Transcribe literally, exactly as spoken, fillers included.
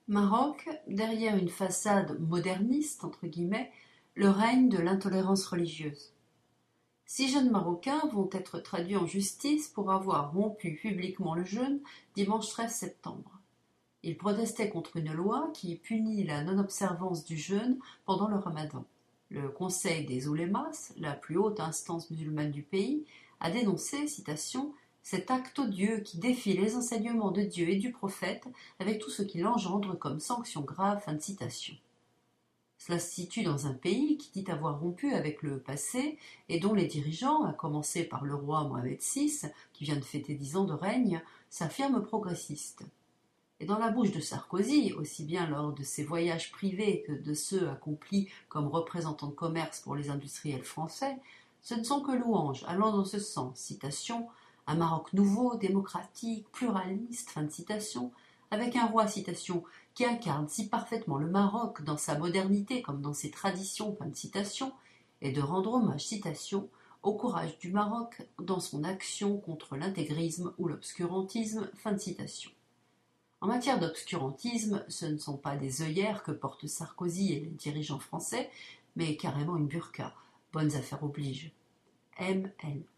Maroc, derrière une façade moderniste, entre guillemets, le règne de l'intolérance religieuse. Six jeunes Marocains vont être traduits en justice pour avoir rompu publiquement le jeûne dimanche treize septembre. Ils protestaient contre une loi qui punit la non-observance du jeûne pendant le ramadan. Le Conseil des oulémas, la plus haute instance musulmane du pays, a dénoncé, citation, cet acte odieux qui défie les enseignements de Dieu et du prophète avec tout ce qu'il engendre comme sanction grave. Fin de citation. Cela se situe dans un pays qui dit avoir rompu avec le passé et dont les dirigeants, à commencer par le roi Mohamed six, qui vient de fêter dix ans de règne, s'affirment progressistes. Et dans la bouche de Sarkozy, aussi bien lors de ses voyages privés que de ceux accomplis comme représentant de commerce pour les industriels français, ce ne sont que louanges allant dans ce sens. Citation, un Maroc nouveau, démocratique, pluraliste, fin de citation, avec un roi, citation, qui incarne si parfaitement le Maroc dans sa modernité comme dans ses traditions, fin de citation, et de rendre hommage, citation, au courage du Maroc dans son action contre l'intégrisme ou l'obscurantisme, fin de citation. En matière d'obscurantisme, ce ne sont pas des œillères que portent Sarkozy et les dirigeants français, mais carrément une burqa. Bonnes affaires obligent. M L